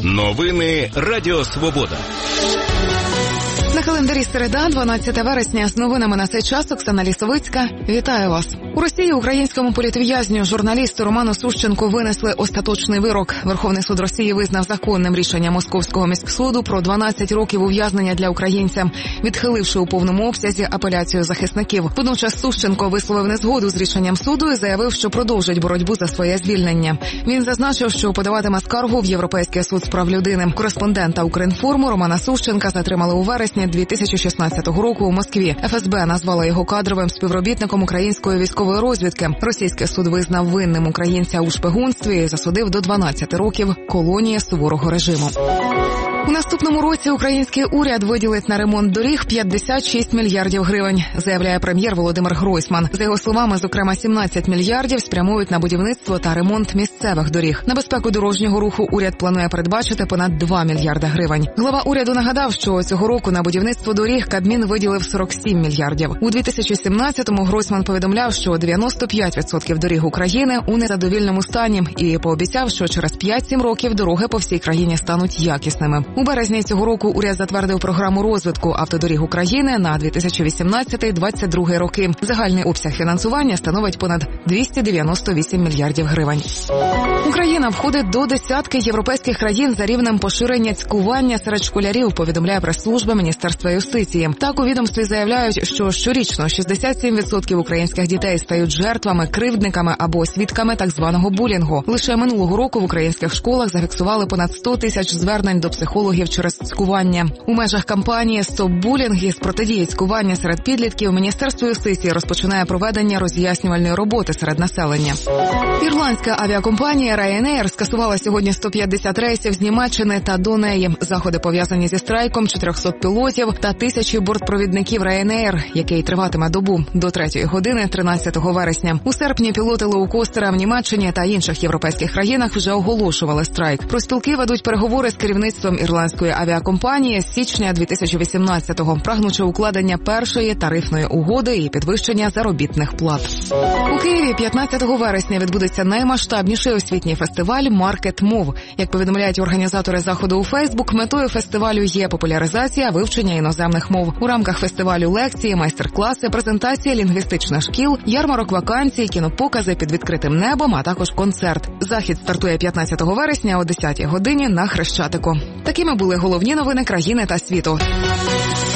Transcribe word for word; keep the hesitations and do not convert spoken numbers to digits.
Новини Радіо Свобода. На календарі середа, дванадцяте вересня, з новинами на цей час Оксана Лісовицька. Вітаю вас. У Росії українському політв'язню, журналісту Роману Сущенку винесли остаточний вирок. Верховний суд Росії визнав законним рішення Московського міськсуду про дванадцять років ув'язнення для українця, відхиливши у повному обсязі апеляцію захисників. Водночас Сущенко висловив незгоду з рішенням суду і заявив, що продовжить боротьбу за своє звільнення. Він зазначив, що подаватиме скаргу в Європейський суд з прав людини. Кореспондента Укрінформу Романа Сущенка затримали у вересні дві тисячі шістнадцятого року у Москві. еф ес бе назвала його кадровим співробітником української військової розвідки. Російський суд визнав винним українця у шпигунстві і засудив до дванадцяти років колонії суворого режиму. У наступному році український уряд виділить на ремонт доріг п'ятдесят шість мільярдів гривень, заявляє прем'єр Володимир Гройсман. За його словами, зокрема, сімнадцять мільярдів спрямують на будівництво та ремонт місцевих доріг. На безпеку дорожнього руху уряд планує передбачити понад два мільярда гривень. Глава уряду нагадав, що цього року на будівництво доріг Кабмін виділив сорок сім мільярдів. У дві тисячі сімнадцятому Гройсман повідомляв, що дев'яносто п'ять відсотків доріг України у незадовільному стані і пообіцяв, що через п'ять-сім років дороги по всій країні стануть якісними. У березні цього року уряд затвердив програму розвитку автодоріг України на дві тисячі вісімнадцятий - двадцять другий роки. Загальний обсяг фінансування становить понад двісті дев'яносто вісім мільярдів гривень. Україна входить до десятки європейських країн за рівнем поширення цькування серед школярів, повідомляє прес-служба Міністерства юстиції. Так у відомстві заявляють, що щорічно шістдесят сім відсотків українських дітей стають жертвами, кривдниками або свідками так званого булінгу. Лише минулого року в українських школах зафіксували понад сто тисяч звернень до психологів через цькування. У межах кампанії «Стоп булінг» із протидії цькування серед підлітків Міністерство юстиції розпочинає проведення роз'яснювальної роботи серед населення. Ірландська авіакомпанія Ryanair скасувала сьогодні сто п'ятдесят рейсів з Німеччини та до неї. Заходи пов'язані зі страйком чотирьохсот пілотів та тисячі бортпровідників Ryanair, який триватиме добу до третьої години тринадцятого вересня. У серпні пілоти лоукостера в Німеччині та інших європейських країнах вже оголошували страйк. Профспілки ведуть переговори з керівництвом ірландської авіакомпанії з січня дві тисячі вісімнадцятого, прагнучи укладення першої тарифної угоди і підвищення заробітних плат. У Києві п'ятнадцятого вересня відбудеться наймасштабніший освітній фестиваль «Маркет Мов». Як повідомляють організатори заходу у Фейсбук, метою фестивалю є популяризація вивчення іноземних мов. У рамках фестивалю лекції, майстер-класи, презентації лінгвістичних шкіл, ярмарок вакансій, кінопокази під відкритим небом, а також концерт. Захід стартує п'ятнадцятого вересня о десятій годині на Хрещатику. Такими були головні новини країни та світу.